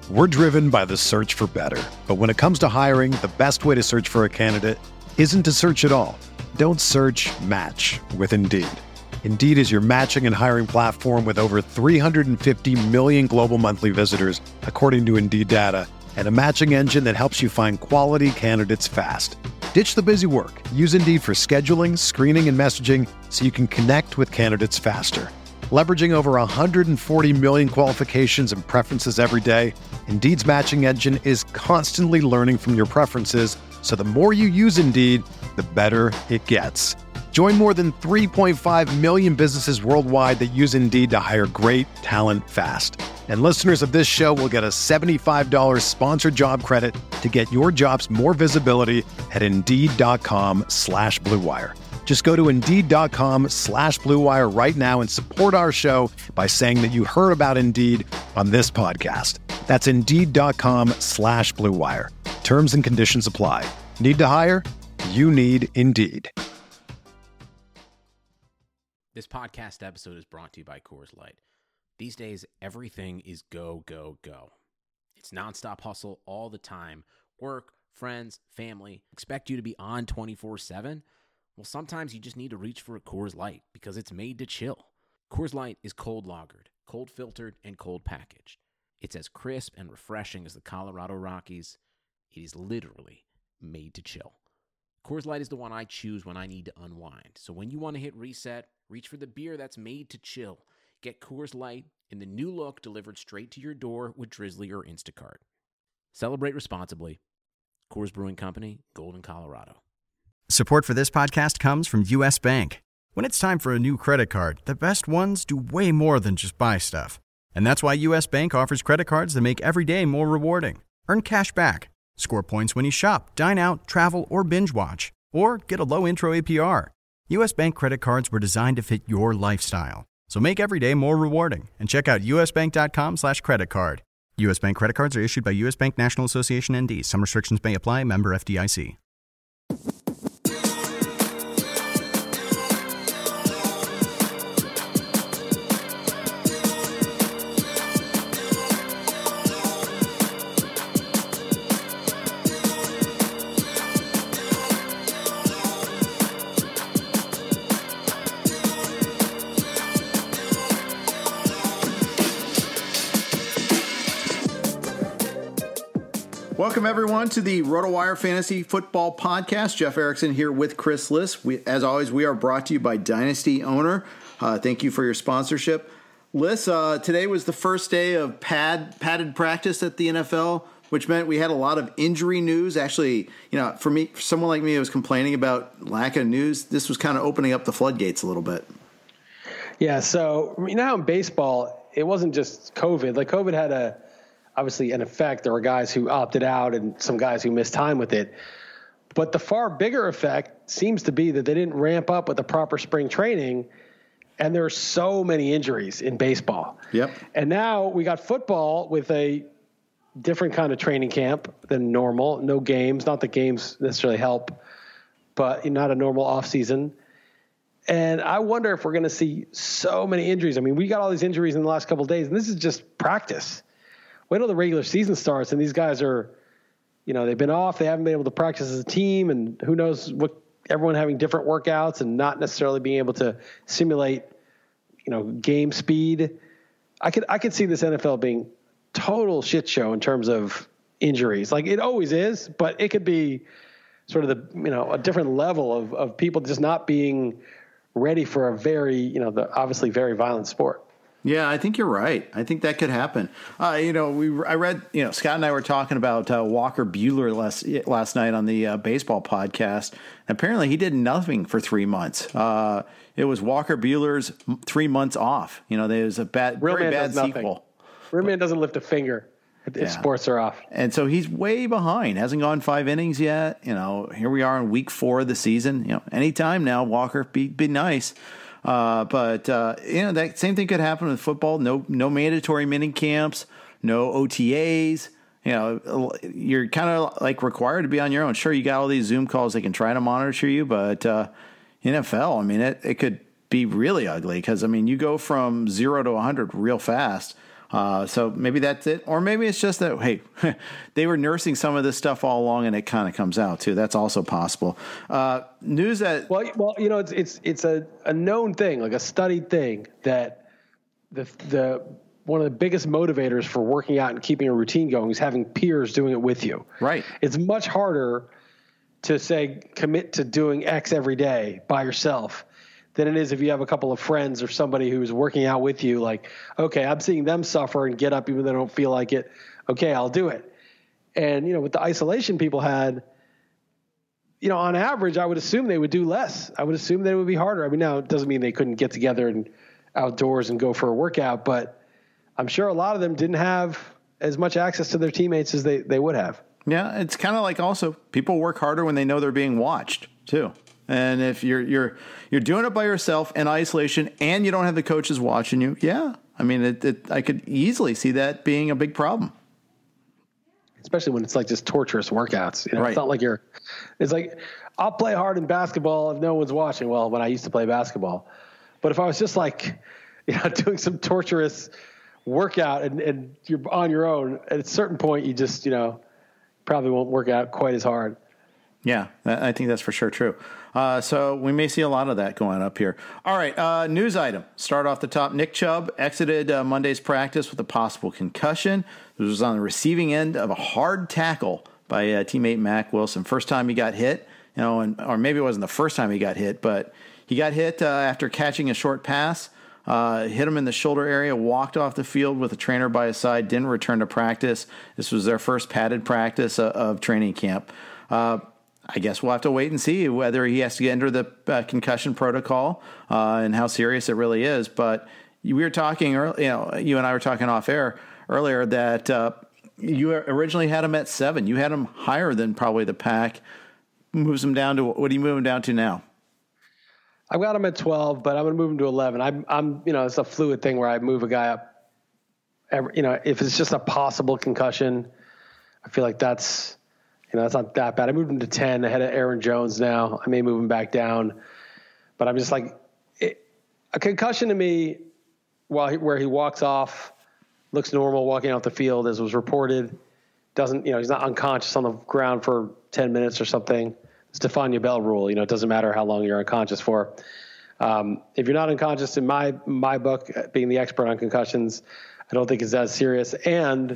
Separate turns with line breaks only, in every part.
We're driven by the search for better. But when it comes to hiring, the best way to search for a candidate isn't to search at all. Don't search, match with Indeed. Indeed is your matching and hiring platform with over 350 million global monthly visitors, according to Indeed data, and a matching engine that helps you find quality candidates fast. Ditch the busy work. Use Indeed for scheduling, screening, and messaging so you can connect with candidates faster. Leveraging over 140 million qualifications and preferences every day, Indeed's matching engine is constantly learning from your preferences, so the more you use Indeed, the better it gets. Join more than 3.5 million businesses worldwide that use Indeed to hire great talent fast. And listeners of this show will get a $75 sponsored job credit to get your jobs more visibility at Indeed.com/Blue Wire. Just go to Indeed.com/Blue Wire right now and support our show by saying that you heard about Indeed on this podcast. That's Indeed.com/Blue Wire. Terms and conditions apply. Need to hire? You need Indeed.
This podcast episode is brought to you by Coors Light. These days, everything is go, go, go. It's nonstop hustle all the time. Work, friends, family, expect you to be on 24/7. Well, sometimes you just need to reach for a Coors Light because it's made to chill. Coors Light is cold lagered, cold filtered, and cold packaged. It's as crisp and refreshing as the Colorado Rockies. It is literally made to chill. Coors Light is the one I choose when I need to unwind. So when you want to hit reset, reach for the beer that's made to chill. Get Coors Light in the new look delivered straight to your door with Drizzly or Instacart. Celebrate responsibly. Coors Brewing Company, Golden, Colorado.
Support for this podcast comes from U.S. Bank. When it's time for a new credit card, the best ones do way more than just buy stuff. And that's why U.S. Bank offers credit cards that make every day more rewarding. Earn cash back, score points when you shop, dine out, travel, or binge watch, or get a low intro APR. U.S. Bank credit cards were designed to fit your lifestyle. So make every day more rewarding and check out usbank.com/credit card. U.S. Bank credit cards are issued by U.S. Bank National Association ND. Some restrictions may apply. Member FDIC.
Welcome, everyone, to the RotoWire Fantasy Football Podcast. Jeff Erickson here with Chris Liss. As always, we are brought to you by Dynasty Owner. Thank you for your sponsorship. Liss, today was the first day of padded practice at the NFL, which meant we had a lot of injury news. Actually, for someone like me who was complaining about lack of news, this was kind of opening up the floodgates a little bit.
Yeah, so now in baseball, it wasn't just COVID. Like, COVID had obviously an effect. There were guys who opted out and some guys who missed time with it. But the far bigger effect seems to be that they didn't ramp up with the proper spring training, and there are so many injuries in baseball.
Yep.
And now we got football with a different kind of training camp than normal. No games, not that games necessarily help, but not a normal offseason. And I wonder if we're going to see so many injuries. I mean, we got all these injuries in the last couple of days, and this is just practice. Wait till the regular season starts, and these guys are, they've been off. They haven't been able to practice as a team, and who knows what everyone having different workouts and not necessarily being able to simulate, game speed. I could see this NFL being total shit show in terms of injuries. Like it always is, but it could be sort of a different level of people just not being ready for a very, obviously very violent sport.
Yeah, I think you're right. I think that could happen. I read, Scott and I were talking about Walker Buehler last night on the baseball podcast. Apparently, he did nothing for 3 months. It was Walker Buehler's 3 months off. There's a very bad sequel.
Real man doesn't lift a finger if sports are off.
And so he's way behind. Hasn't gone 5 innings yet. Here we are in week 4 of the season. Anytime now, Walker, be nice. But that same thing could happen with football. No mandatory mini camps, no OTAs. You're kind of like required to be on your own. Sure, you got all these Zoom calls they can try to monitor you, but NFL, I mean, it could be really ugly because, you go from 0 to 100 real fast So maybe that's it. Or maybe it's just that, hey, they were nursing some of this stuff all along and it kind of comes out too. That's also possible. News that...
Well, it's a known thing, like a studied thing, that the one of the biggest motivators for working out and keeping a routine going is having peers doing it with you.
Right.
It's much harder to say commit to doing X every day by yourself than it is if you have a couple of friends or somebody who's working out with you. Like, okay, I'm seeing them suffer and get up even though they don't feel like it. Okay, I'll do it. And, with the isolation people had, on average, I would assume they would do less. I would assume that it would be harder. I mean, now it doesn't mean they couldn't get together and outdoors and go for a workout, but I'm sure a lot of them didn't have as much access to their teammates as they would have.
Yeah, it's kind of like also people work harder when they know they're being watched too. And if you're doing it by yourself in isolation and you don't have the coaches watching you, yeah, I mean, I could easily see that being a big problem.
Especially when it's like just torturous workouts.
Right.
It's not like it's like, I'll play hard in basketball if no one's watching. Well, when I used to play basketball, but if I was just like, doing some torturous workout and you're on your own, at a certain point, you just, probably won't work out quite as hard.
Yeah, I think that's for sure true. So we may see a lot of that going up here. All right, news item. Start off the top. Nick Chubb exited Monday's practice with a possible concussion. This was on the receiving end of a hard tackle by teammate Mack Wilson. First time he got hit, or maybe it wasn't the first time he got hit, but he got hit after catching a short pass. Hit him in the shoulder area, walked off the field with a trainer by his side, didn't return to practice. This was their first padded practice of training camp. I guess we'll have to wait and see whether he has to get into the concussion protocol and how serious it really is. But we were talking, you and I were talking off air earlier that you originally had him at 7. You had him higher than probably the pack. Moves him down to, what do you move him down to now?
I've got him at 12, but I'm going to move him to 11. I'm it's a fluid thing where I move a guy up. If it's just a possible concussion, I feel like that's not that bad. I moved him to 10 ahead of Aaron Jones now. I may move him back down, but I'm just like, a concussion to me, where he walks off, looks normal walking out the field as was reported, doesn't, he's not unconscious on the ground for 10 minutes or something. Stefania Bell rule, it doesn't matter how long you're unconscious for. If you're not unconscious, in my book, being the expert on concussions, I don't think it's as serious. And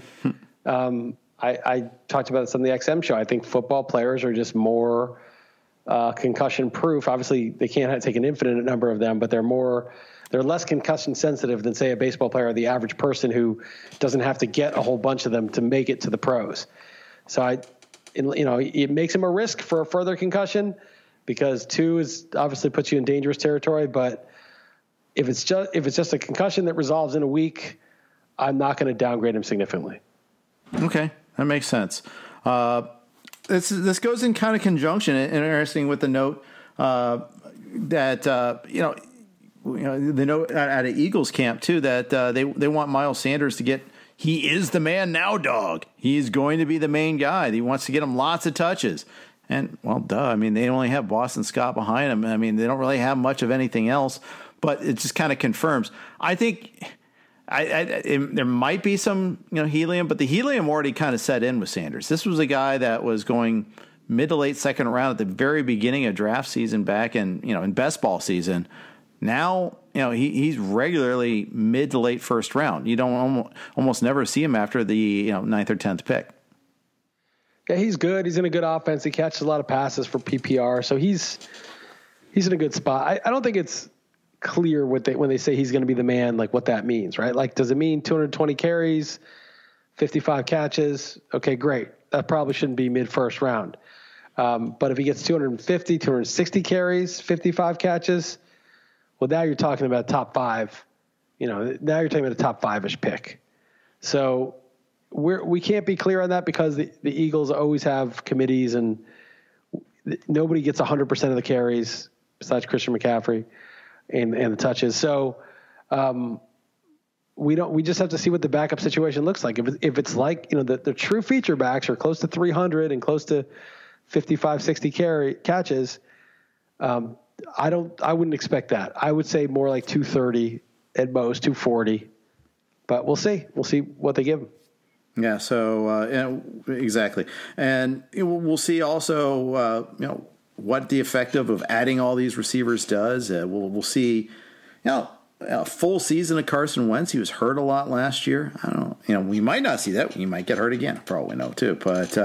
I talked about this on the XM show. I think football players are just more concussion proof. Obviously, they can't take an infinite number of them, but they're less concussion sensitive than, say, a baseball player or the average person who doesn't have to get a whole bunch of them to make it to the pros. So it makes him a risk for a further concussion because 2 is obviously puts you in dangerous territory. But if it's just a concussion that resolves in a week, I'm not going to downgrade him significantly.
Okay, that makes sense. This goes in kind of conjunction, interesting with the note that the note out of Eagles camp too that they want Miles Sanders to get. He is the man now, dog. He's going to be the main guy. He wants to get him lots of touches. And, well, duh. I mean, they only have Boston Scott behind him. I mean, they don't really have much of anything else. But it just kind of confirms. I think there might be some helium, but the helium already kind of set in with Sanders. This was a guy that was going mid to late second round at the very beginning of draft season back in best ball season. Now, he's regularly mid to late first round. You don't almost never see him after the 9th or 10th pick.
Yeah, he's good. He's in a good offense. He catches a lot of passes for PPR, so he's in a good spot. I don't think it's clear when they say he's going to be the man, like what that means, right? Like, does it mean 220 carries, 55 catches? Okay, great. That probably shouldn't be mid first round. But if he gets 250, 260 carries, 55 catches. Well, now you're talking about top 5. Now you're talking about a top 5-ish pick. So we can't be clear on that because the Eagles always have committees and nobody gets 100% of the carries besides Christian McCaffrey and the touches. So we just have to see what the backup situation looks like. If it's like the true feature backs are close to 300 and close to 55, 60 catches. I wouldn't expect that. I would say more like 230 at most, 240. But we'll see. We'll see what they give him.
Yeah, so exactly. And we'll see also, what the effect of adding all these receivers does. We'll see, a full season of Carson Wentz. He was hurt a lot last year. I don't know. We might not see that. He might get hurt again, probably no too. But,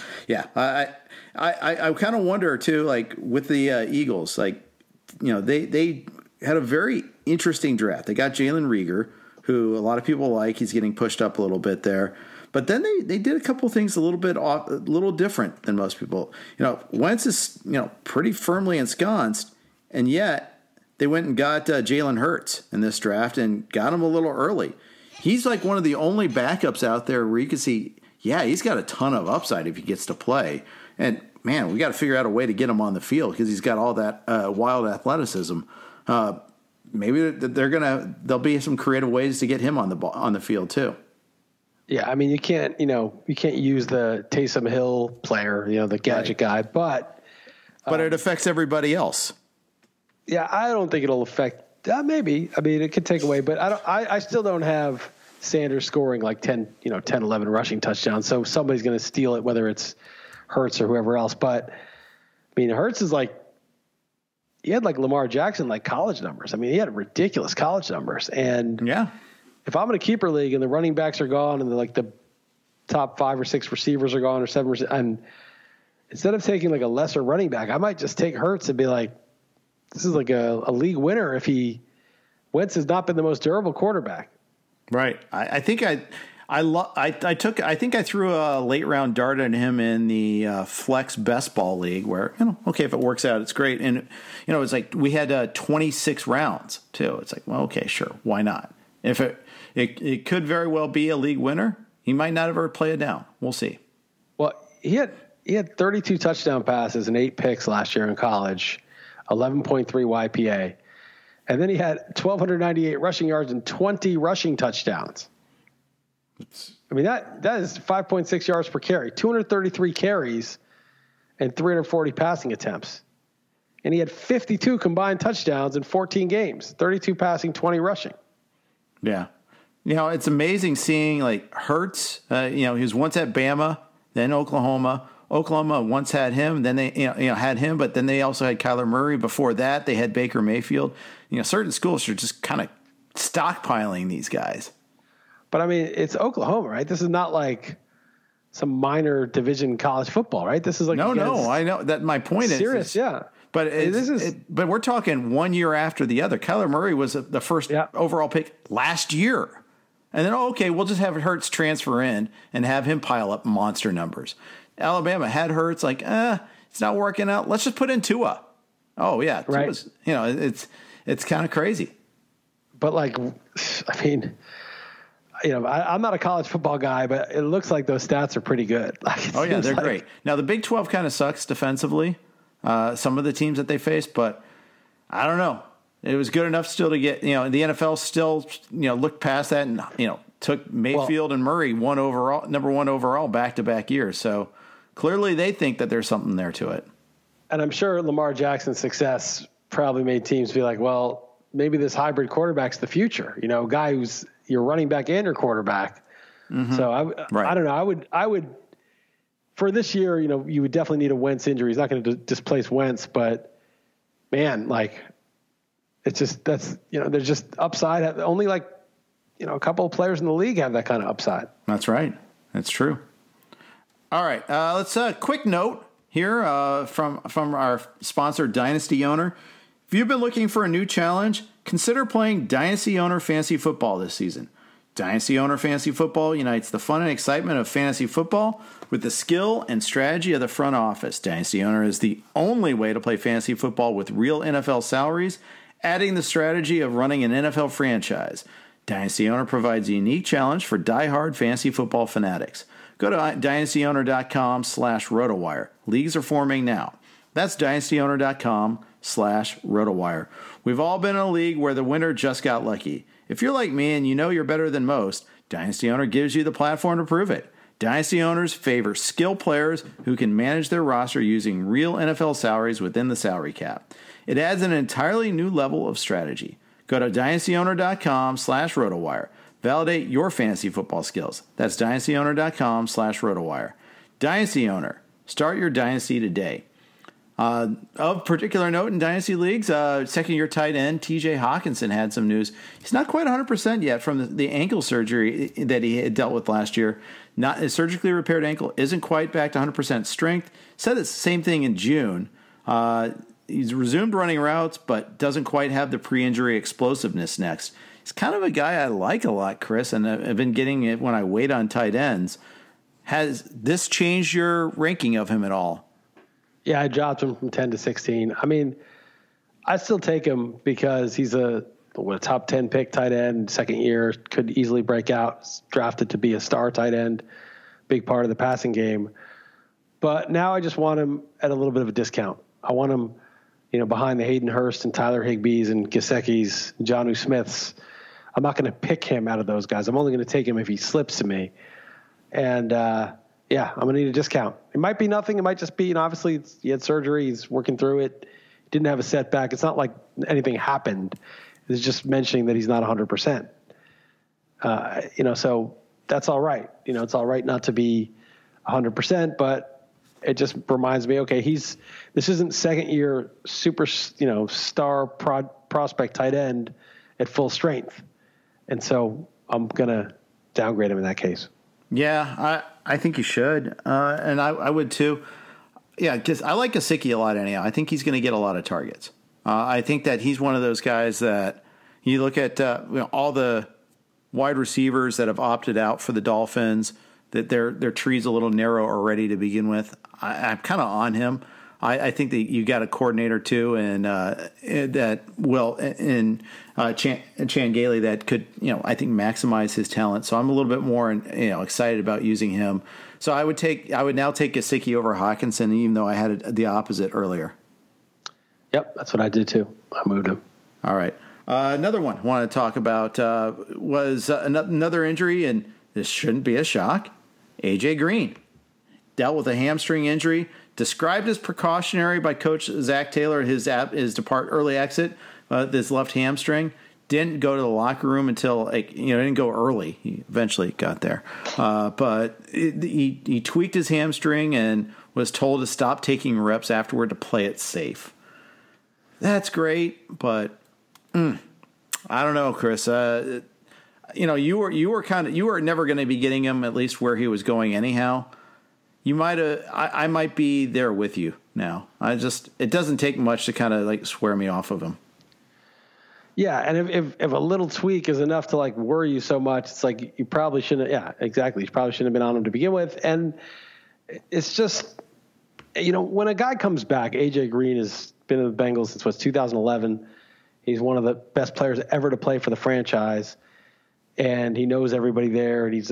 I kind of wonder, too, like with the Eagles, like, they had a very interesting draft. They got Jalen Reagor, who a lot of people like. He's getting pushed up a little bit there. But then they did a couple things a little different than most people. Wentz is, pretty firmly ensconced, and yet they went and got Jalen Hurts in this draft and got him a little early. He's like one of the only backups out there where you can see, he's got a ton of upside if he gets to play. And, man, we got to figure out a way to get him on the field because he's got all that wild athleticism. Maybe there'll be some creative ways to get him on the field too.
Yeah, I mean, you can't use the Taysom Hill player, the gadget guy, but
it affects everybody else.
Yeah, I don't think it'll affect. Maybe. I mean, it could take away, but I still don't have Sanders scoring like 10, 11 rushing touchdowns. So somebody's going to steal it, whether it's Hurts or whoever else. But I mean, Hurts is like, he had like Lamar Jackson, like college numbers. I mean, he had ridiculous college numbers. And
yeah.
If I'm in a keeper league and the running backs are gone and the top 5 or 6 receivers are gone or 7, and instead of taking like a lesser running back, I might just take Hurts and be like, this is like a league winner if Wentz has not been the most durable quarterback.
Right. I think I threw a late round dart at him in the flex best ball league where, okay, if it works out, it's great. And, it's like we had 26 rounds too. It's like, well, okay, sure. Why not? If it could very well be a league winner. He might not ever play it down. We'll see.
Well, he had 32 touchdown passes and 8 picks last year in college, 11.3 YPA. And then he had 1,298 rushing yards and 20 rushing touchdowns. I mean, that is 5.6 yards per carry, 233 carries and 340 passing attempts. And he had 52 combined touchdowns in 14 games, 32 passing, 20 rushing.
Yeah. It's amazing seeing like Hurts, he was once at Bama, then Oklahoma. Oklahoma once had him, then they had him, but then they also had Kyler Murray. Before that, they had Baker Mayfield. Certain schools are just kind of stockpiling these guys.
But I mean, it's Oklahoma, right? This is not like some minor division college football, right? This is like
no, I know that my point is
serious, yeah.
But but we're talking 1 year after the other. Kyler Murray was the first overall pick last year. And then, we'll just have Hurts transfer in and have him pile up monster numbers. Alabama had Hurts like, it's not working out. Let's just put in Tua. Oh, yeah.
Right.
Tua's, it's kind of crazy.
But, like, I mean, I'm not a college football guy, but it looks like those stats are pretty good.
They're great. Now, the Big 12 kind of sucks defensively, some of the teams that they face, but I don't know. It was good enough still to get, the NFL still, looked past that and, took Mayfield and Murray number one overall back-to-back years. So clearly they think that there's something there to it.
And I'm sure Lamar Jackson's success probably made teams be like, well, maybe this hybrid quarterback's the future, a guy who's your running back and your quarterback. Mm-hmm. So I don't know. I would for this year, you would definitely need a Wentz injury. He's not going to displace Wentz, but man, like, it's just, there's just upside. Only like, a couple of players in the league have that kind of upside.
That's right. That's true. All right. Let's quick note here from our sponsor, Dynasty Owner. If you've been looking for a new challenge, consider playing Dynasty Owner Fantasy Football this season. Dynasty Owner Fantasy Football unites the fun and excitement of fantasy football with the skill and strategy of the front office. Dynasty Owner is the only way to play fantasy football with real NFL salaries, adding the strategy of running an NFL franchise. Dynasty Owner provides a unique challenge for die-hard fantasy football fanatics. Go to dynastyowner.com/RotoWire. Leagues are forming now. That's dynastyowner.com/RotoWire. We've all been in a league where the winner just got lucky. If you're like me and you're better than most, Dynasty Owner gives you the platform to prove it. Dynasty Owners favor skilled players who can manage their roster using real NFL salaries within the salary cap. It adds an entirely new level of strategy. Go to dynastyowner.com/RotoWire. Validate your fantasy football skills. That's dynastyowner.com/RotoWire. Dynasty Owner. Start your dynasty today. Of particular note in dynasty leagues, second-year tight end TJ Hawkinson had some news. He's not quite 100% yet from the ankle surgery that he had dealt with last year. Not a surgically repaired ankle, isn't quite back to 100% strength. Said the same thing in June. He's resumed running routes, but doesn't quite have the pre-injury explosiveness next. He's kind of a guy I like a lot, Chris, and I've been getting it when I wait on tight ends. Has this changed your ranking of him at all?
Yeah, I dropped him from 10 to 16. I mean, I still take him because he's a top 10 pick tight end, second year, could easily break out, drafted to be a star tight end, big part of the passing game. But now I just want him at a little bit of a discount. I want him, behind the Hayden Hurst and Tyler Higbees and Gesicki's, Jonnu Smiths. I'm not going to pick him out of those guys. I'm only going to take him if he slips to me. And, yeah, I'm going to need a discount. It might be nothing. It might just be, obviously he had surgery. He's working through it. He didn't have a setback. It's not like anything happened. It's just mentioning that he's not 100%. So that's all right. It's all right not to be 100%, but it just reminds me, okay, this isn't second year super, star prospect tight end at full strength. And so I'm going to downgrade him in that case.
Yeah, I think you should, and I would too. Yeah, because I like Gesicki a lot anyhow. I think he's going to get a lot of targets. I think that he's one of those guys that you look at all the wide receivers that have opted out for the Dolphins, that their tree's a little narrow already to begin with. I'm kind of on him. I think that you got a coordinator too, and that will in Chan Gailey that could I think maximize his talent. So I'm a little bit more excited about using him. So I would now take Gesicki over Hawkinson, even though I had the opposite earlier.
Yep, that's what I did too. I moved him.
All right, another one I want to talk about was another injury, and this shouldn't be a shock. AJ Green dealt with a hamstring injury. Described as precautionary by Coach Zach Taylor, his early exit, this left hamstring. Didn't go to the locker room until didn't go early. He eventually got there, but he tweaked his hamstring and was told to stop taking reps afterward to play it safe. That's great, but I don't know, Chris. You were never going to be getting him at least where he was going anyhow. You might have. I might be there with you now. It doesn't take much to kind of swear me off of him.
Yeah, and if a little tweak is enough to worry you so much, it's you probably shouldn't. Yeah, exactly. You probably shouldn't have been on him to begin with. And it's just, when a guy comes back, AJ Green has been in the Bengals since 2011. He's one of the best players ever to play for the franchise, and he knows everybody there, and he's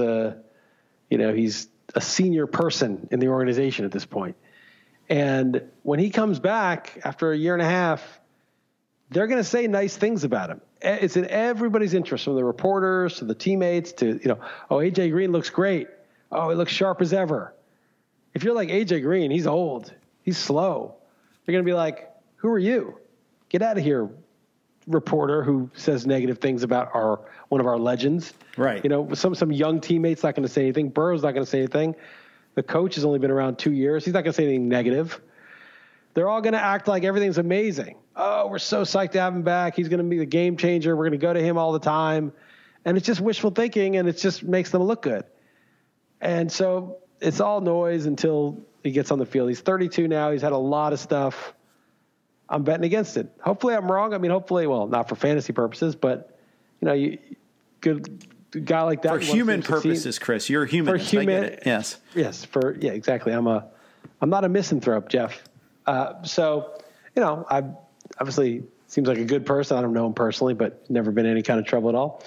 a senior person in the organization at this point. And when he comes back after a year and a half, they're going to say nice things about him. It's in everybody's interest, from the reporters to the teammates to, oh, AJ Green looks great. Oh, he looks sharp as ever. If you're like AJ Green, he's old. He's slow. They're going to be like, who are you? Get out of here, reporter who says negative things about one of our legends.
Right.
Some young teammate's not going to say anything. Burrow's not going to say anything. The coach has only been around 2 years. He's not going to say anything negative. They're all going to act like everything's amazing. Oh, we're so psyched to have him back. He's going to be the game changer. We're going to go to him all the time. And it's just wishful thinking, and it just makes them look good. And so it's all noise until he gets on the field. He's 32 now. He's had a lot of stuff. I'm betting against it. Hopefully I'm wrong. I mean, hopefully, well, not for fantasy purposes, but, good guy like that.
For human purposes, Chris. You're a human.
For human.
I get it. Yes.
Yes. Yeah, exactly. I'm not a misanthrope, Jeff. So, I obviously seems like a good person. I don't know him personally, but never been in any kind of trouble at all.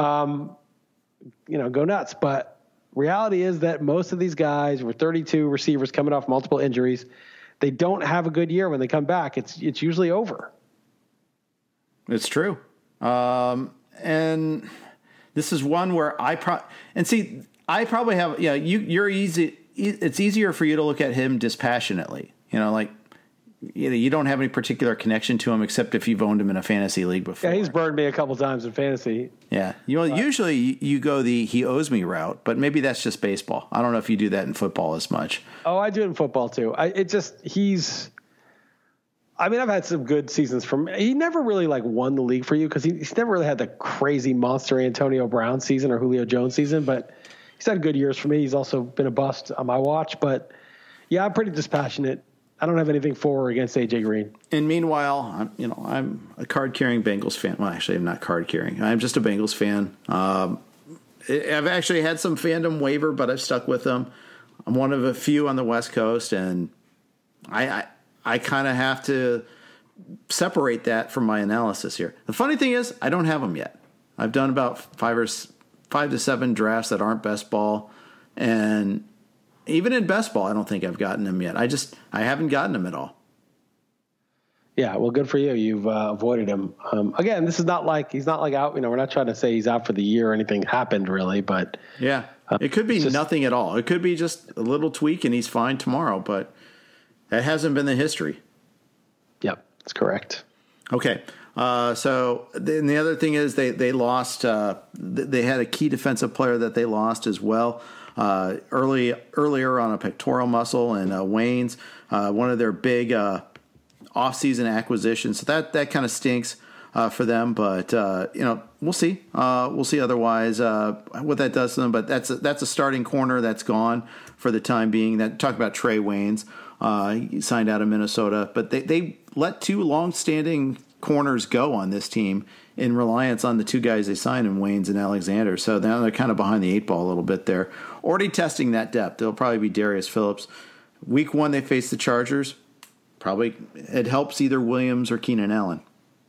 Go nuts. But reality is that most of these guys were 32 receivers coming off multiple injuries. They don't have a good year when they come back. It's usually over.
It's true. And this is one where I probably have, you're easy. It's easier for you to look at him dispassionately, you don't have any particular connection to him except if you've owned him in a fantasy league before.
Yeah, he's burned me a couple times in fantasy.
Yeah. Usually you go the he owes me route, but maybe that's just baseball. I don't know if you do that in football as much.
Oh, I do it in football too. I've had some good seasons from. He never really won the league for you because he's never really had the crazy monster Antonio Brown season or Julio Jones season, but he's had good years for me. He's also been a bust on my watch, but yeah, I'm pretty dispassionate. I don't have anything for or against AJ Green.
And meanwhile, I'm a card-carrying Bengals fan. Well, actually, I'm not card-carrying. I'm just a Bengals fan. I've actually had some fandom waiver, but I've stuck with them. I'm one of a few on the West Coast, and I kind of have to separate that from my analysis here. The funny thing is, I don't have them yet. I've done about 5 to 7 drafts that aren't best ball, and even in best ball, I don't think I've gotten them yet. I haven't gotten them at all.
Yeah, well, good for you. You've avoided him. Again, this is not like he's not out. We're not trying to say he's out for the year or anything happened really, but
yeah, it could be nothing at all. It could be just a little tweak and he's fine tomorrow, but that hasn't been the history.
Yep, that's correct.
Okay. So then the other thing is they lost. They had a key defensive player that they lost as well. Earlier on a pectoral muscle and Wayne's one of their big off-season acquisitions. So that kind of stinks for them. But we'll see. We'll see otherwise what that does to them. But that's a starting corner that's gone for the time being. That talk about Trey Waynes. He signed out of Minnesota, but they let 2 long-standing corners go on this team in reliance on the 2 guys they signed in Waynes and Alexander. So now they're kind of behind the 8 ball a little bit there. Already testing that depth. It'll probably be Darius Phillips. Week 1, they face the Chargers. Probably it helps either Williams or Keenan Allen.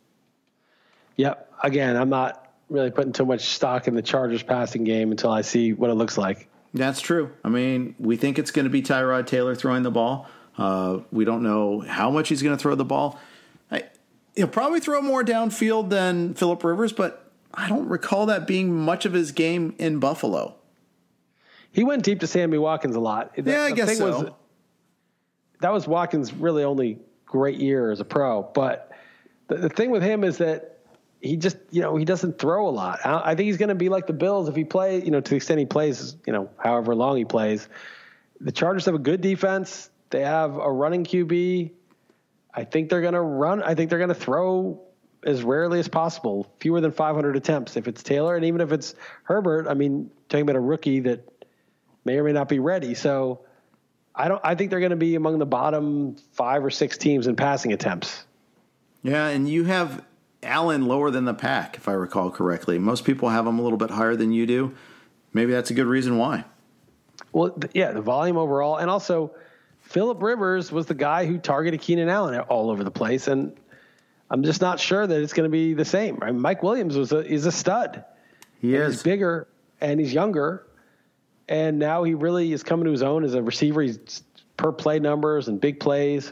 Yep. Again, I'm not really putting too much stock in the Chargers passing game until I see what it looks like.
That's true. I mean, we think it's going to be Tyrod Taylor throwing the ball. We don't know how much he's going to throw the ball. He'll probably throw more downfield than Phillip Rivers, but I don't recall that being much of his game in Buffalo.
He went deep to Sammy Watkins a lot.
I guess so.
That was Watkins' really only great year as a pro. But the thing with him is that he just, he doesn't throw a lot. I think he's going to be like the Bills if he plays, to the extent he plays, however long he plays. The Chargers have a good defense. They have a running QB. I think they're going to run. I think they're going to throw as rarely as possible, fewer than 500 attempts. If it's Taylor and even if it's Herbert, talking about a rookie that may or may not be ready. So I think they're going to be among the bottom 5 or 6 teams in passing attempts.
Yeah, and you have Allen lower than the pack, if I recall correctly. Most people have him a little bit higher than you do. Maybe that's a good reason why.
Well, yeah, the volume overall, and also Phillip Rivers was the guy who targeted Keenan Allen all over the place, and I'm just not sure that it's going to be the same. Right? Mike Williams is a stud. He's bigger and he's younger, and now he really is coming to his own as a receiver. He's per play numbers and big plays.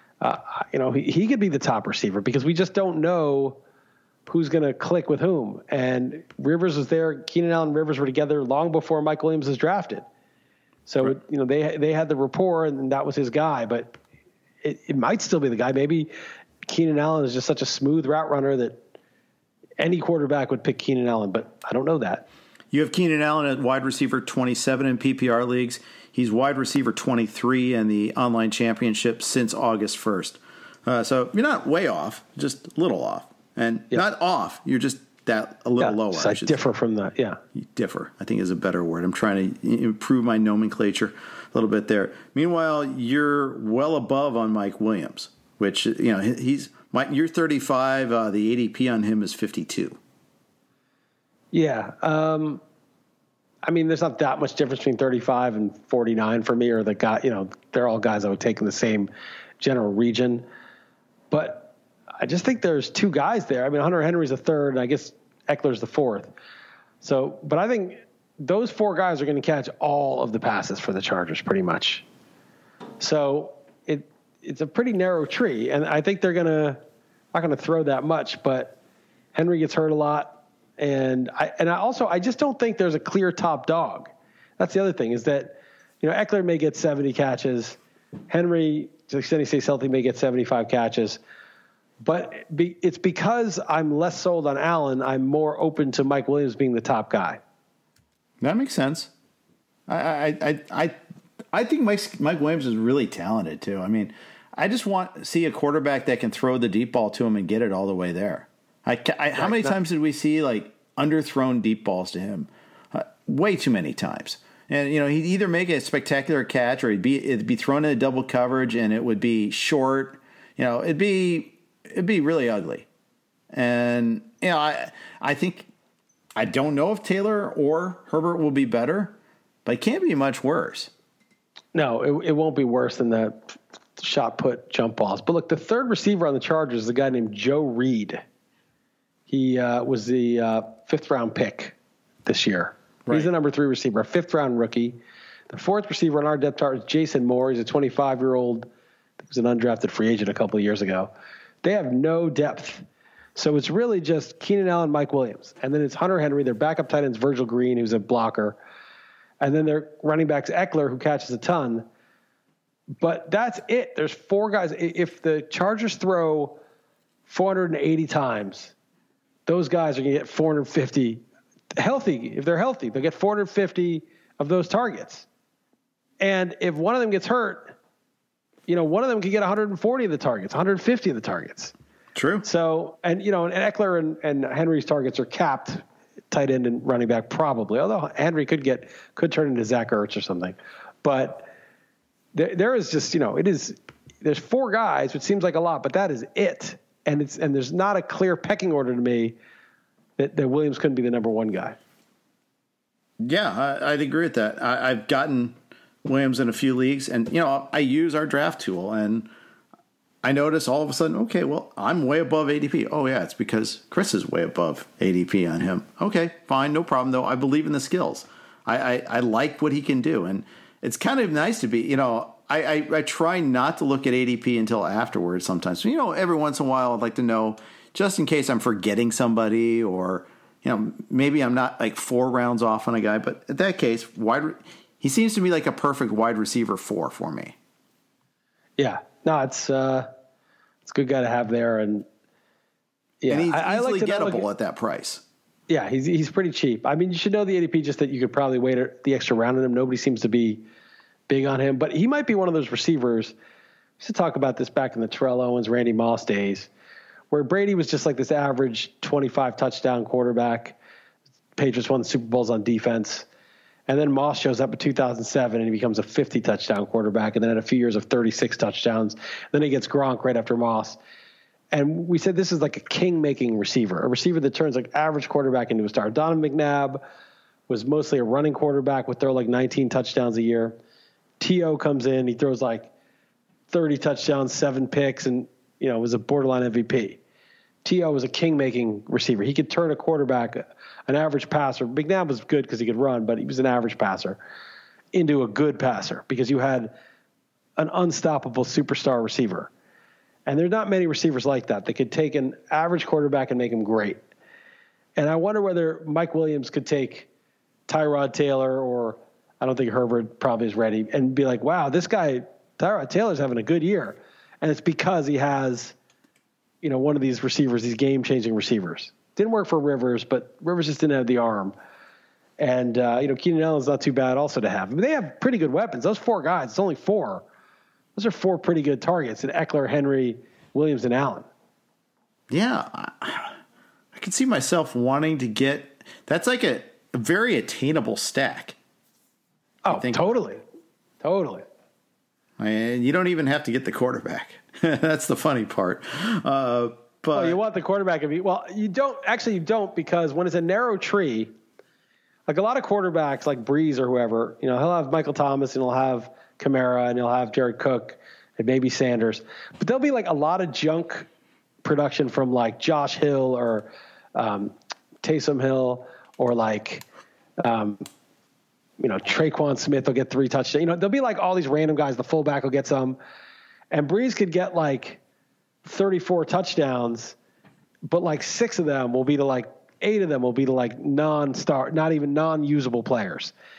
He could be the top receiver because we just don't know who's going to click with whom. And Rivers was there. Keenan Allen and Rivers were together long before Mike Williams was drafted. So, right. They had the rapport, and that was his guy. But it might still be the guy. Maybe Keenan Allen is just such a smooth route runner that any quarterback would pick Keenan Allen, but I don't know that.
You have Keenan Allen at wide receiver 27 in PPR leagues. He's wide receiver 23 in the online championship since August 1st. So you're not way off, just a little off. And not off, you're just that a little lower.
I differ from that, yeah.
Differ, I think is a better word. I'm trying to improve my nomenclature a little bit there. Meanwhile, you're well above on Mike Williams, which, you're 35. The ADP on him is 52.
Yeah. There's not that much difference between 35 and 49 for me, or the guy, they're all guys I would take in the same general region. But I just think there's 2 guys there. Hunter Henry's the 3rd, and I guess Eckler's the 4th. So, but I think those 4 guys are going to catch all of the passes for the Chargers pretty much. So it's a pretty narrow tree, and I think they're not going to throw that much, but Henry gets hurt a lot. And I just don't think there's a clear top dog. That's the other thing is that, Eckler may get 70 catches. Henry to the extent he stays healthy, may get 75 catches. But it's because I'm less sold on Allen, I'm more open to Mike Williams being the top guy.
That makes sense. I think Mike Williams is really talented too. I mean, I just want to see a quarterback that can throw the deep ball to him and get it all the way there. How many times did we see like underthrown deep balls to him? Way too many times. And you know, he'd either make a spectacular catch or it'd be thrown in a double coverage and it would be short. You know, it'd be really ugly. And you know, I think I don't know if Taylor or Herbert will be better, but it can't be much worse.
No, it won't be worse than the shot put jump balls. But look, the third receiver on the Chargers is a guy named Joe Reed. He was the fifth round pick this year. Right. He's the number 3 receiver, a 5th round rookie. The 4th receiver on our depth chart is Jason Moore. He's a 25-year-old. He was an undrafted free agent a couple of years ago. They have no depth. So it's really just Keenan Allen, Mike Williams. And then it's Hunter Henry, their backup tight end's Virgil Green, who's a blocker. And then their running back's Eckler, who catches a ton. But that's it. There's 4 guys. If the Chargers throw 480 times, those guys are going to get 450 healthy. If they're healthy, they'll get 450 of those targets. And if one of them gets hurt, you know, one of them could get 140 of the targets, 150 of the targets.
True.
So, and you know, and Eckler and Henry's targets are capped, tight end and running back probably. Although Henry could turn into Zach Ertz or something. But there is just, you know, there's 4 guys, which seems like a lot, but that is it. And there's not a clear pecking order to me that Williams couldn't be the number 1 guy.
Yeah, I'd agree with that. I've gotten Williams in a few leagues, and you know, I use our draft tool, and I notice all of a sudden, okay, well, I'm way above ADP. Oh yeah, it's because Chris is way above ADP on him. Okay, fine, no problem though. I believe in the skills. I like what he can do, and it's kind of nice to be, you know, I try not to look at ADP until afterwards sometimes. So, you know, every once in a while I'd like to know, just in case I'm forgetting somebody, or, you know, maybe I'm not like 4 rounds off on a guy. But in that case, he seems to be like a perfect wide receiver 4 for me. Yeah.
No, it's a good guy to have there. And yeah,
and he's easily
like
gettable at that price.
Yeah, he's pretty cheap. I mean, you should know the ADP, just that you could probably wait the extra round on him. Nobody seems to be big on him, but he might be one of those receivers. We used to talk about this back in the Terrell Owens, Randy Moss days, where Brady was just like this average 25 touchdown quarterback. Patriots won the Super Bowls on defense. And then Moss shows up in 2007 and he becomes a 50 touchdown quarterback. And then had a few years of 36 touchdowns. Then he gets Gronk right after Moss. And we said this is like a king-making receiver, a receiver that turns like average quarterback into a star. Donovan McNabb was mostly a running quarterback, would throw like 19 touchdowns a year. T.O. comes in, he throws like 30 touchdowns, 7 picks, and you know, was a borderline MVP. T.O. was a king-making receiver. He could turn a quarterback, an average passer. McNabb was good because he could run, but he was an average passer, into a good passer because you had an unstoppable superstar receiver. And there's not many receivers like that. They could take an average quarterback and make him great. And I wonder whether Mike Williams could take Tyrod Taylor, or I don't think Herbert probably is ready, and be like, wow, this guy, Tyrod Taylor's having a good year. And it's because he has, you know, one of these receivers, these game-changing receivers. Didn't work for Rivers, but Rivers just didn't have the arm. And, you know, Keenan Allen's not too bad also to have. I mean, they have pretty good weapons. Those 4 guys, it's only 4. Those are 4 pretty good targets, and Eckler, Henry, Williams, and Allen.
Yeah, I can see myself wanting to get – that's like a very attainable stack.
Oh, totally.
And you don't even have to get the quarterback. That's the funny part. But
well, you want the quarterback to be – well, you don't, because when it's a narrow tree, like a lot of quarterbacks like Breeze or whoever, you know, he'll have Michael Thomas and he'll have Kamara and he'll have Jared Cook and maybe Sanders. But there'll be like a lot of junk production from like Josh Hill or Taysom Hill or like you know, Traquan Smith will get 3 touchdowns. You know, there'll be like all these random guys. The fullback will get some. And Breeze could get like 34 touchdowns, but like 6 of them will be to like 8 of them will be to like non-star, not even non-usable players.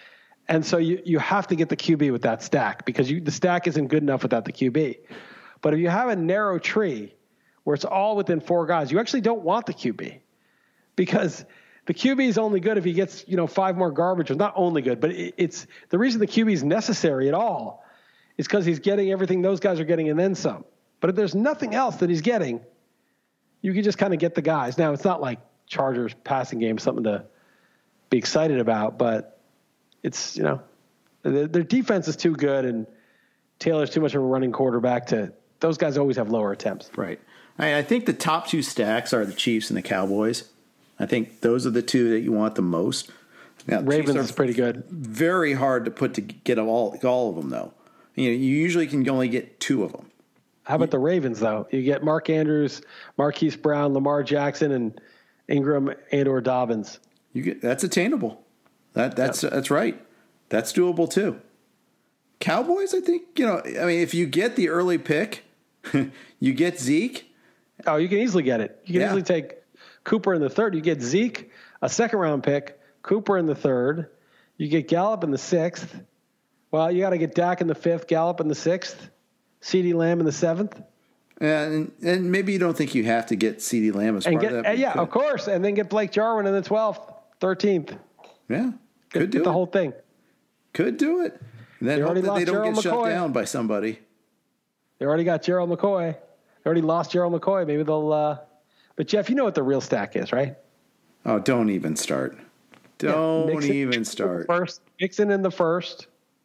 And so you have to get the QB with that stack because the stack isn't good enough without the QB. But if you have a narrow tree where it's all within 4 guys, you actually don't want the QB because the QB is only good if he gets, 5 more garbage. Not only good, but it's the reason the QB is necessary at all is because he's getting everything those guys are getting and then some. But if there's nothing else that he's getting, you can just kind of get the guys. Now, it's not like Chargers passing game, something to be excited about, but it's, their defense is too good and Taylor's too much of a running quarterback those guys always have lower attempts.
Right. I think the top 2 stacks are the Chiefs and the Cowboys. I think those are the 2 that you want the most. Now,
Ravens is pretty good.
Very hard to get all of them, though. You usually can only get 2 of them.
How about the Ravens, though? You get Mark Andrews, Marquise Brown, Lamar Jackson, and Ingram and/or Dobbins.
That's attainable. That's right. That's doable, too. Cowboys, I think, if you get the early pick, you get Zeke.
Oh, you can easily get it. You can easily take Cooper in the 3rd. You get Zeke, a 2nd-round pick, Cooper in the 3rd. You get Gallup in the 6th. Well, you got to get Dak in the 5th, Gallup in the 6th, CeeDee Lamb in the 7th.
And maybe you don't think you have to get CeeDee Lamb as part of that.
Yeah, of course. And then get Blake Jarwin in the 12th, 13th.
Yeah, could do
the whole thing.
Could do it. And then hope that they don't get shut down by somebody.
They already got Gerald McCoy. They already lost Gerald McCoy. Maybe they'll but, Jeff, you know what the real stack is, right?
Oh, don't even start. Don't even start.
Mixon in the 1st.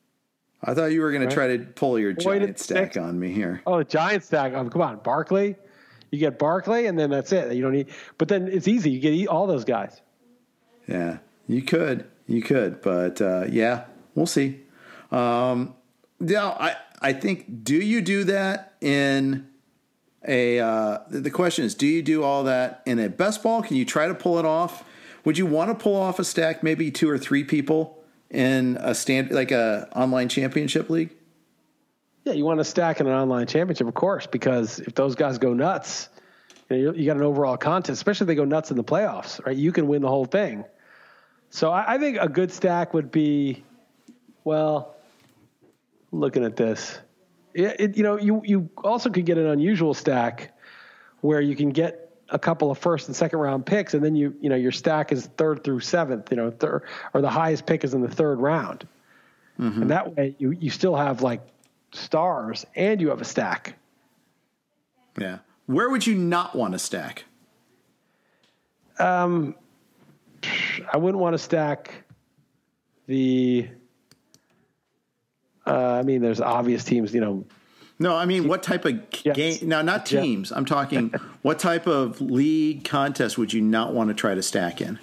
I thought you were going to try to pull your giant stack on me here.
Oh, the giant stack. Oh, come on. Barkley. You get Barkley, and then that's it. You don't need – but then it's easy. You get all those guys.
Yeah, you could. But, we'll see. I think, do you do that in the question is, do you do all that in a best ball? Can you try to pull it off? Would you want to pull off a stack, maybe 2 or 3 people in like a online championship league?
Yeah, you want to stack in an online championship, of course, because if those guys go nuts, you got an overall contest, especially if they go nuts in the playoffs, right? You can win the whole thing. So I think a good stack would be, well, looking at this, you also could get an unusual stack where you can get a couple of 1st and 2nd round picks, and then your stack is 3rd through 7th, or the highest pick is in the 3rd round, and that way you still have like stars and you have a stack.
Yeah, where would you not want to stack?
I wouldn't want to stack the. There's obvious teams,
No, I mean, what type of game? No, not teams. I'm talking, what type of league contest would you not want to try to stack in?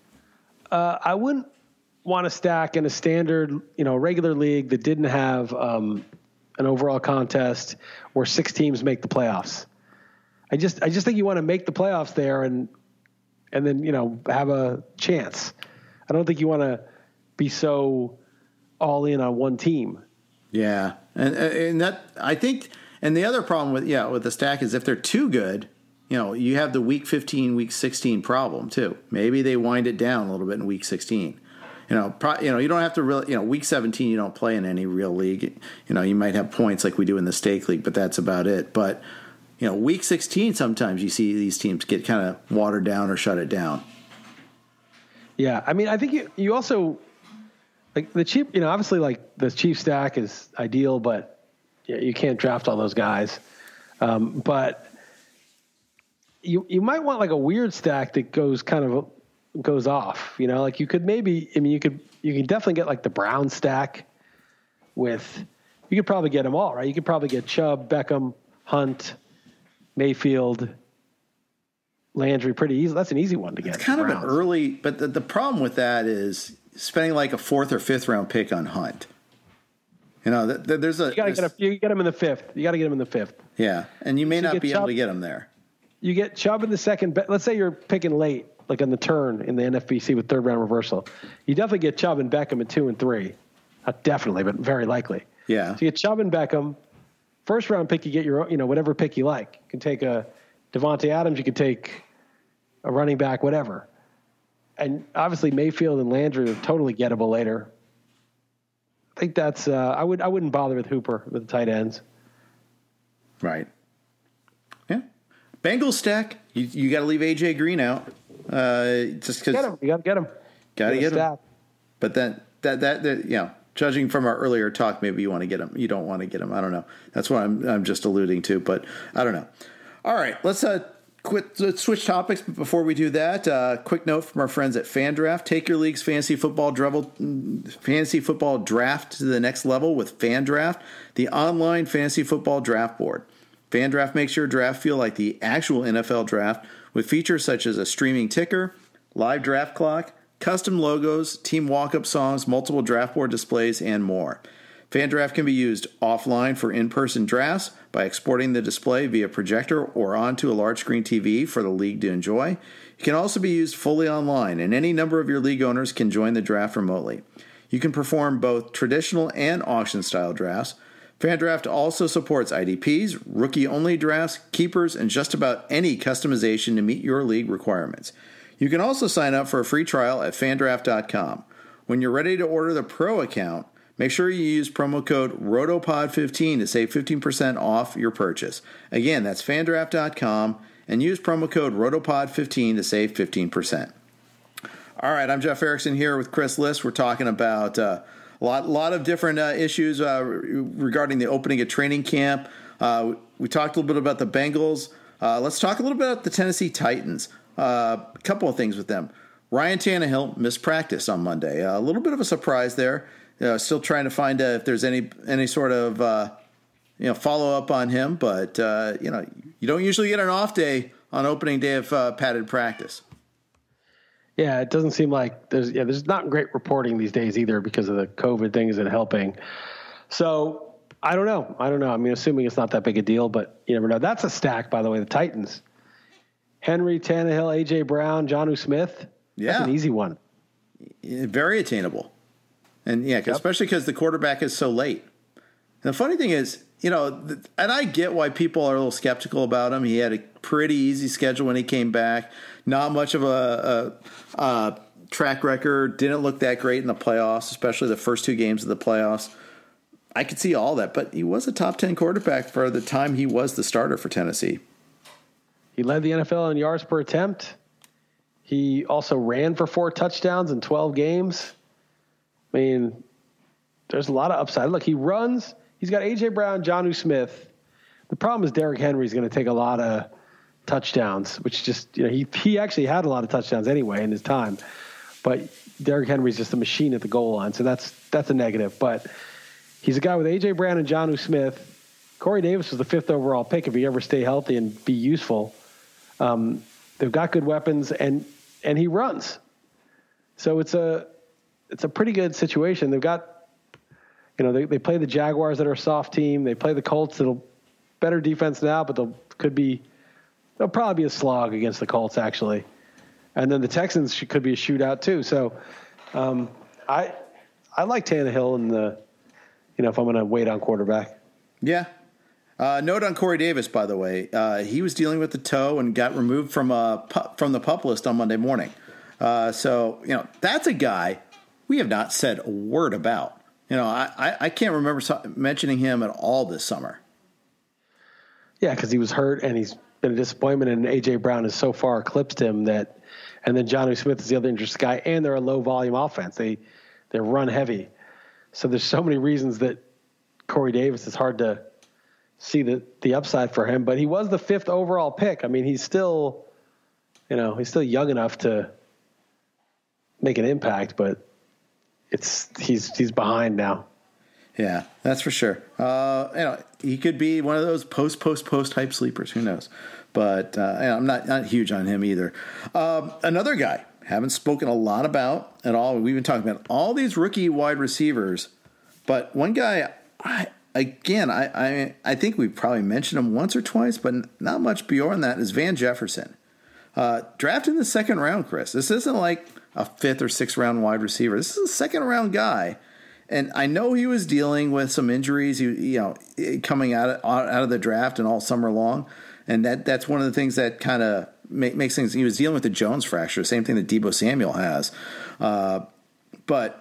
I wouldn't want to stack in a standard, regular league that didn't have an overall contest where 6 teams make the playoffs. I just think you want to make the playoffs there and then, have a chance. I don't think you want to be so all in on one team.
Yeah. And that, I think, and the other problem with the stack is if they're too good, you have the week 15, week 16 problem too. Maybe they wind it down a little bit in week 16. You don't have to really, week 17, you don't play in any real league. You might have points like we do in the stake league, but that's about it. But, week 16, sometimes you see these teams get kind of watered down or shut it down.
Yeah. I mean, I think you also, like the cheap, obviously like the Chief stack is ideal, but you can't draft all those guys. But you might want like a weird stack that goes off, like you could maybe, you can definitely get like the Brown stack you could probably get them all, right? You could probably get Chubb, Beckham, Hunt, Mayfield, Landry pretty easy. That's an easy one to get.
It's kind of an early, but the problem with that is spending like a 4th or 5th round pick on Hunt. There's a,
you get him in the 5th. You got to get him in the 5th.
Yeah. And you may not be able to get him there.
You get Chubb in the 2nd. Let's say you're picking late, like on the turn in the NFBC with 3rd round reversal. You definitely get Chubb and Beckham at 2 and 3. Not definitely, but very likely.
Yeah.
So you get Chubb and Beckham. 1st round pick, you get your, whatever pick you like. You can take a Devontae Adams. You could take a running back, whatever. And obviously Mayfield and Landry are totally gettable later. I think that's I wouldn't bother with Hooper with the tight ends.
Right. Yeah. Bengals stack. You got to leave AJ Green out. Just because
you got to get him.
Got to get him. But then that judging from our earlier talk, maybe you want to get him. You don't want to get him. I don't know. That's what I'm just alluding to. But I don't know. All right. Let's switch topics. But before we do that, quick note from our friends at FanDraft: take your league's fantasy football draft to the next level with FanDraft, the online fantasy football draft board. FanDraft makes your draft feel like the actual NFL draft with features such as a streaming ticker, live draft clock, custom logos, team walk-up songs, multiple draft board displays, and more. FanDraft can be used offline for in-person drafts by exporting the display via projector or onto a large screen TV for the league to enjoy. It can also be used fully online, and any number of your league owners can join the draft remotely. You can perform both traditional and auction-style drafts. FanDraft also supports IDPs, rookie-only drafts, keepers, and just about any customization to meet your league requirements. You can also sign up for a free trial at FanDraft.com. When you're ready to order the Pro account, make sure you use promo code ROTOPOD15 to save 15% off your purchase. Again, that's FanDraft.com, and use promo code ROTOPOD15 to save 15%. All right, I'm Jeff Erickson here with Chris Liss. We're talking about a lot of different issues regarding the opening of training camp. We talked a little bit about the Bengals. Let's talk a little bit about the Tennessee Titans. A couple of things with them. Ryan Tannehill missed practice on Monday. A little bit of a surprise there. Still trying to find if there's any sort of follow up on him, but you don't usually get an off day on opening day of padded practice.
Yeah, it doesn't seem like there's not great reporting these days either because of the COVID thing isn't helping. So I don't know. I mean, assuming it's not that big a deal, but you never know. That's a stack, by the way. The Titans: Henry, Tannehill, AJ Brown, Jonnu Smith.
Yeah,
that's an easy one.
Very attainable. And especially because the quarterback is so late. And the funny thing is, and I get why people are a little skeptical about him. He had a pretty easy schedule when he came back. Not much of a track record. Didn't look that great in the playoffs, especially the first two games of the playoffs. I could see all that, but he was a top 10 quarterback for the time he was the starter for Tennessee.
He led the NFL in yards per attempt. He also ran for 4 touchdowns in 12 games. I mean, there's a lot of upside. Look, he runs. He's got A.J. Brown, Jonnu Smith. The problem is Derrick Henry is going to take a lot of touchdowns, which just, he actually had a lot of touchdowns anyway in his time. But Derrick Henry's just a machine at the goal line, so that's a negative. But he's a guy with A.J. Brown and Jonnu Smith. Corey Davis was the 5th overall pick if he ever stay healthy and be useful. They've got good weapons, and he runs. So it's a pretty good situation. They've got, they play the Jaguars that are a soft team. They play the Colts that'll better defense now, but they'll probably be a slog against the Colts actually. And then the Texans could be a shootout too. So I like Tannehill in if I'm going to wait on quarterback.
Yeah. Note on Corey Davis, by the way, he was dealing with the toe and got removed from the PUP list on Monday morning. So that's a guy we have not said a word about. I can't remember mentioning him at all this summer.
Yeah, because he was hurt and he's been a disappointment, and A.J. Brown has so far eclipsed him that, and then Jonnu Smith is the other interesting guy, and they're a low volume offense. They're run heavy. So there's so many reasons that Corey Davis is hard to see the upside for him, but he was the 5th overall pick. I mean, he's still young enough to make an impact, but he's behind now.
Yeah, that's for sure. He could be one of those post type sleepers. Who knows? But I'm not huge on him either. Another guy haven't spoken a lot about at all. We've been talking about all these rookie wide receivers, but one guy, I think we probably mentioned him once or twice, but not much beyond that, is Van Jefferson. Drafted in the 2nd round, Chris. This isn't like a 5th or 6th round wide receiver. This is a 2nd round guy. And I know he was dealing with some injuries, coming out of the draft and all summer long. And that's one of the things that kind of makes things. He was dealing with the Jones fracture, same thing that Deebo Samuel has. But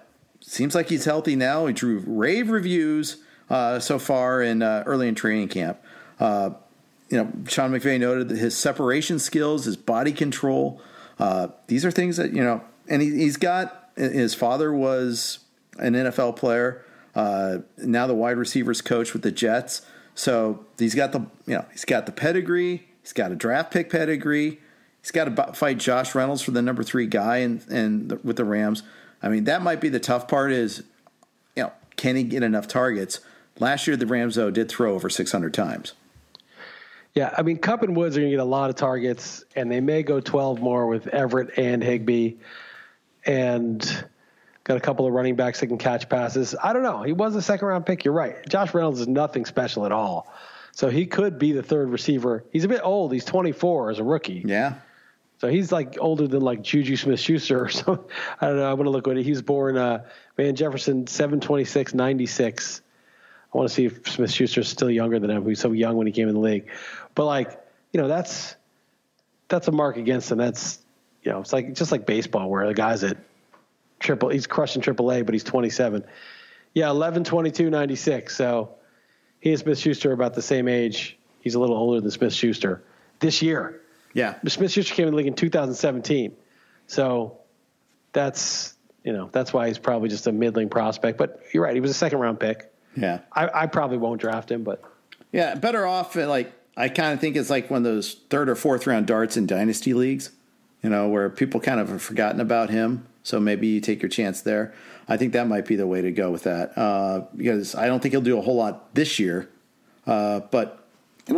seems like he's healthy now. He drew rave reviews so far in early in training camp. Sean McVay noted that his separation skills, his body control, these are things that, and he's got, his father was an NFL player, now the wide receivers coach with the Jets. So he's got the pedigree, he's got a draft pick pedigree, he's got to fight Josh Reynolds for the number 3 guy with the Rams. I mean, that might be the tough part is, can he get enough targets? Last year, the Rams, though, did throw over 600 times.
Yeah, I mean, Kupp and Woods are going to get a lot of targets, and they may go 12 more with Everett and Higbee, and got a couple of running backs that can catch passes. I don't know. He was a second-round pick. You're right. Josh Reynolds is nothing special at all. So he could be the third receiver. He's a bit old. He's 24 as a rookie.
Yeah.
So he's like older than like Juju Smith-Schuster or something. I don't know. I want to look at it. He was born Van Jefferson 7/26/96. I want to see if Smith-Schuster is still younger than him. He was so young when he came in the league. But that's a mark against him. That's, it's like just like baseball where the guy's at he's crushing AAA, but he's 27. Yeah, 11/22/96. So he and Smith-Schuster are about the same age. He's a little older than Smith-Schuster this year.
Yeah.
Smith-Schuster came in the league in 2017. So that's why he's probably just a middling prospect. But you're right. He was a second-round pick.
Yeah.
I probably won't draft him, but.
Yeah, better off, I kind of think it's like one of those third or fourth round darts in dynasty leagues, where people kind of have forgotten about him. So maybe you take your chance there. I think that might be the way to go with that, because I don't think he'll do a whole lot this year. But,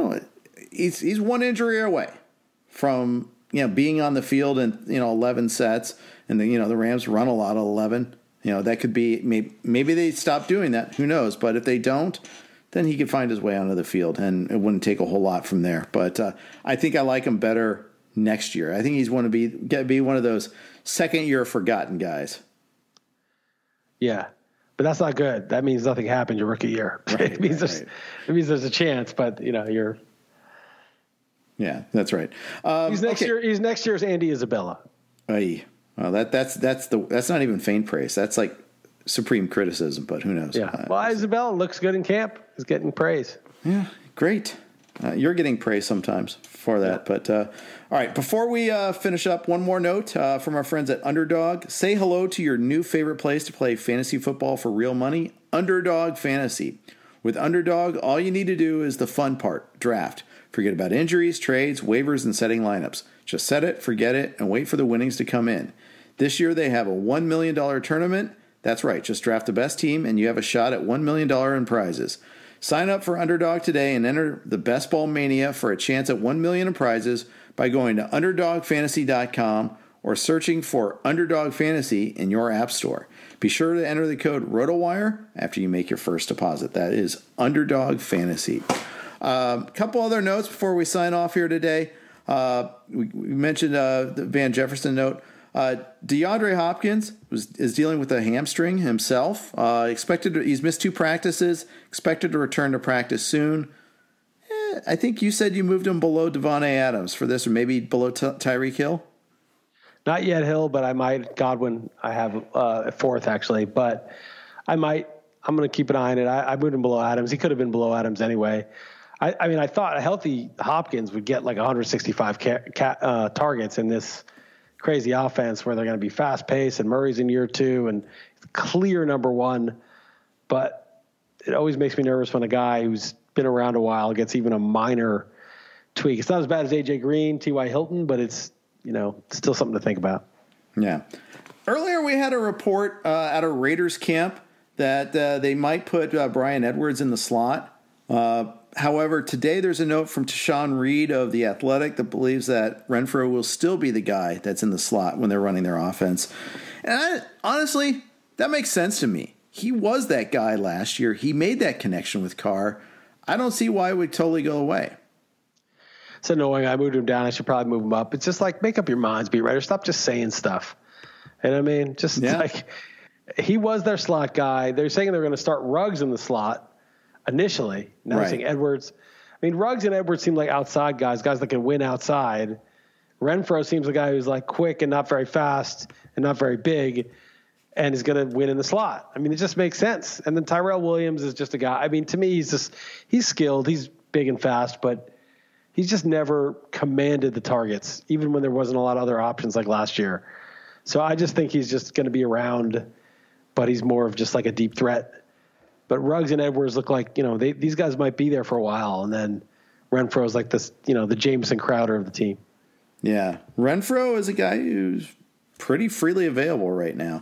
he's one injury away from, being on the field in, 11 sets. And the Rams run a lot of 11. That could be maybe they stop doing that. Who knows? But if they don't, then he could find his way onto the field, and it wouldn't take a whole lot from there. But I think I like him better next year. I think he's going to be one of those second-year forgotten guys.
Yeah, but that's not good. That means nothing happened your rookie year. Right, it means there's a chance, but you're.
Yeah, that's right.
He's next year's Andy Isabella.
Aye. Well, that's not even faint praise. That's like supreme criticism, but who knows?
Yeah. Well, Isabella looks good in camp. He's getting praise.
Yeah, great. You're getting praise sometimes for that. Yeah. But all right, before we finish up, one more note from our friends at Underdog. Say hello to your new favorite place to play fantasy football for real money, Underdog Fantasy. With Underdog, all you need to do is the fun part, draft. Forget about injuries, trades, waivers, and setting lineups. Just set it, forget it, and wait for the winnings to come in. This year they have a $1 million tournament. That's right, just draft the best team and you have a shot at $1 million in prizes. Sign up for Underdog today and enter the Best Ball Mania for a chance at $1 million in prizes by going to UnderdogFantasy.com or searching for Underdog Fantasy in your app store. Be sure to enter the code ROTOWIRE after you make your first deposit. That is Underdog Fantasy. A couple other notes before we sign off here today. We mentioned the Van Jefferson note. DeAndre Hopkins is dealing with a hamstring himself. He's missed 2 practices. Expected to return to practice soon. I think you said you moved him below Devontae Adams for this, or maybe below Tyreek Hill.
Not yet Hill, but I might. Godwin, I have a 4th actually, but I might. I'm going to keep an eye on it. I moved him below Adams. He could have been below Adams anyway. I mean, I thought a healthy Hopkins would get like 165 targets in this crazy offense where they're going to be fast paced and Murray's in year 2 and clear number 1. But it always makes me nervous when a guy who's been around a while gets even a minor tweak. It's not as bad as AJ Green, T.Y. Hilton, but it's, still something to think about.
Yeah. Earlier we had a report at a Raiders camp that they might put Bryan Edwards in the slot. However, today there's a note from Tashawn Reed of The Athletic that believes that Renfrow will still be the guy that's in the slot when they're running their offense. And honestly, that makes sense to me. He was that guy last year. He made that connection with Carr. I don't see why it would totally go away.
It's annoying. I moved him down. I should probably move him up. It's just like, make up your minds, beat writer. Stop just saying stuff. And I mean, he was their slot guy. They're saying they're going to start Ruggs in the slot initially. Now they're saying Edwards. I mean, Ruggs and Edwards seem like outside guys that can win outside. Renfrow seems a guy who's like quick and not very fast and not very big. and is going to win in the slot. I mean, it just makes sense. And then Tyrell Williams is just a guy. I mean, to me, he's skilled. He's big and fast, but he's just never commanded the targets, even when there wasn't a lot of other options like last year. So I just think he's just going to be around, but he's more of just like a deep threat. But Ruggs and Edwards look like, these guys might be there for a while. And then Renfrow is like this, the Jameson Crowder of the team.
Yeah. Renfrow is a guy who's pretty freely available right now.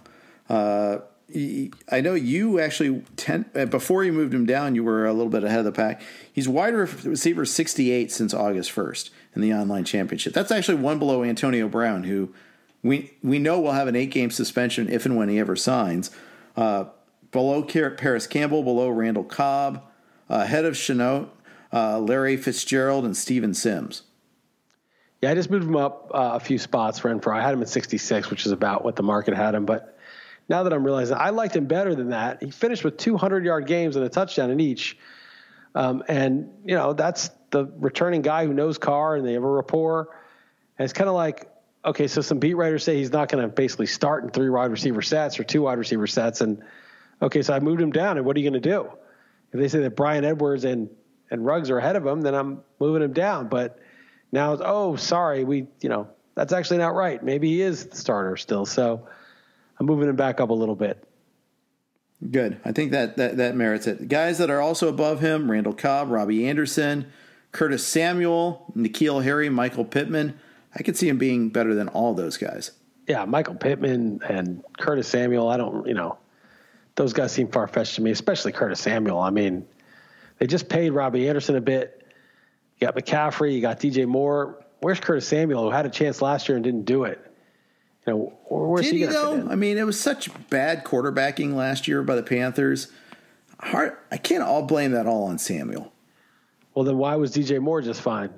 I know you actually, before you moved him down, you were a little bit ahead of the pack. He's wide receiver 68 since August 1st in the online championship. That's actually one below Antonio Brown, who we know will have an 8-game suspension if and when he ever signs. Below Paris Campbell, below Randall Cobb, ahead of Shenault, Larry Fitzgerald, and Steven Sims.
Yeah, I just moved him up a few spots for Renfrow. I had him at 66, which is about what the market had him. But now that I'm realizing I liked him better than that, he finished with 200-yard games and a touchdown in each. And that's the returning guy who knows Carr and they have a rapport. And it's kind of like, okay, so some beat writers say he's not going to basically start in 3 wide receiver sets or 2 wide receiver sets. And okay, so I moved him down, and what are you going to do? If they say that Bryan Edwards and Ruggs are ahead of him, then I'm moving him down. But now it's, sorry, that's actually not right. Maybe he is the starter still. So I'm moving him back up a little bit.
Good. I think that merits it. Guys that are also above him, Randall Cobb, Robbie Anderson, Curtis Samuel, N'Keal Harry, Michael Pittman. I could see him being better than all those guys.
Yeah, Michael Pittman and Curtis Samuel, those guys seem far-fetched to me, especially Curtis Samuel. I mean, they just paid Robbie Anderson a bit. You got McCaffrey, you got DJ Moore. Where's Curtis Samuel, who had a chance last year and didn't do it? Where's he going to fit in?
I mean, it was such bad quarterbacking last year by the Panthers. I can't all blame that all on Samuel.
Well, then why was DJ Moore just fine?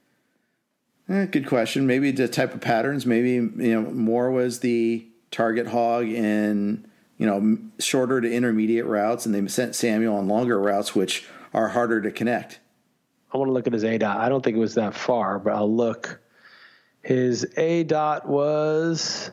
Good question. Maybe the type of patterns. Maybe Moore was the target hog in shorter to intermediate routes, and they sent Samuel on longer routes, which are harder to connect.
I want to look at his ADOT. I don't think it was that far, but I'll look. His ADOT was,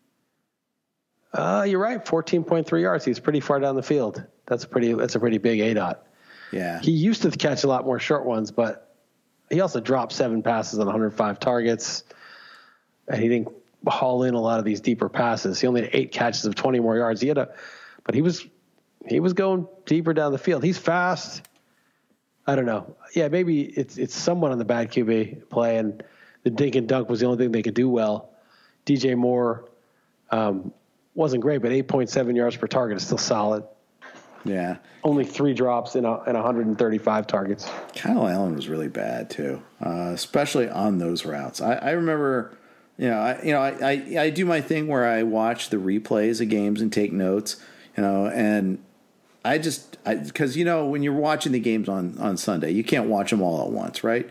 you're right, 14.3 yards. He's pretty far down the field. That's a pretty big ADOT.
Yeah.
He used to catch a lot more short ones, but he also dropped 7 passes on 105 targets, and he didn't haul in a lot of these deeper passes. He only had 8 catches of 20 more yards. But he was going deeper down the field. He's fast. I don't know. Yeah, maybe it's somewhat on the bad QB play, and the dink and dunk was the only thing they could do well. DJ Moore wasn't great, but 8.7 yards per target is still solid.
Yeah.
Only 3 drops in 135 targets.
Kyle Allen was really bad too, especially on those routes. I remember, I do my thing where I watch the replays of games and take notes, and because when you're watching the games on Sunday, you can't watch them all at once, right?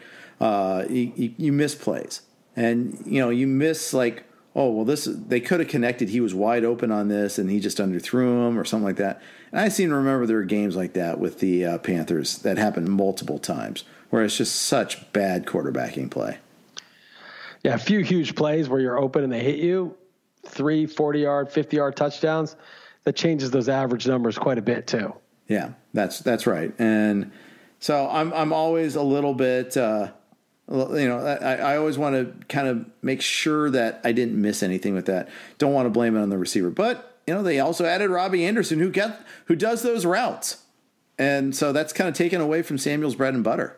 You miss plays, and you miss like, they could have connected. He was wide open on this, and he just underthrew him or something like that. And I seem to remember there were games like that with the Panthers that happened multiple times, where it's just such bad quarterbacking play.
Yeah, a few huge plays where you're open and they hit you, 3 40-yard, 50-yard touchdowns. That changes those average numbers quite a bit too.
Yeah, that's right. And so I'm always a little bit. I always want to kind of make sure that I didn't miss anything with that. Don't want to blame it on the receiver, but they also added Robbie Anderson, who does those routes, and so that's kind of taken away from Samuel's bread and butter.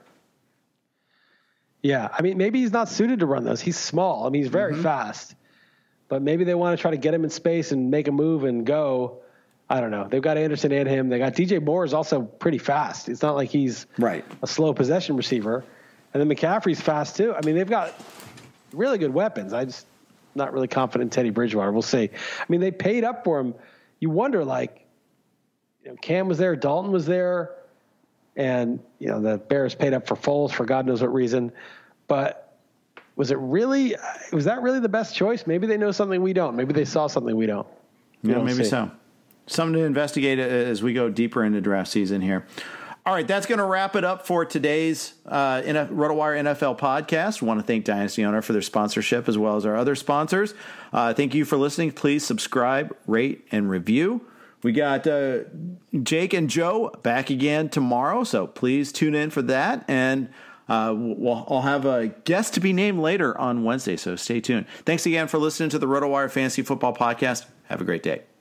Yeah, I mean, maybe he's not suited to run those. He's small. I mean, he's very fast, but maybe they want to try to get him in space and make a move and go. I don't know. They've got Anderson and him. They got DJ Moore is also pretty fast. It's not like he's a slow possession receiver. And then McCaffrey's fast too. I mean, they've got really good weapons. I just not really confident in Teddy Bridgewater. We'll see. I mean, they paid up for him. You wonder, Cam was there, Dalton was there, and the Bears paid up for Foles for God knows what reason. But was that really the best choice? Maybe they know something we don't. Maybe they saw something we don't.
Maybe so. Something to investigate as we go deeper into draft season here. All right, that's going to wrap it up for today's RotoWire NFL podcast. We want to thank Dynasty Owner for their sponsorship as well as our other sponsors. Thank you for listening. Please subscribe, rate, and review. We got Jake and Joe back again tomorrow, so please tune in for that. And I'll have a guest to be named later on Wednesday, so stay tuned. Thanks again for listening to the RotoWire Fantasy Football Podcast. Have a great day.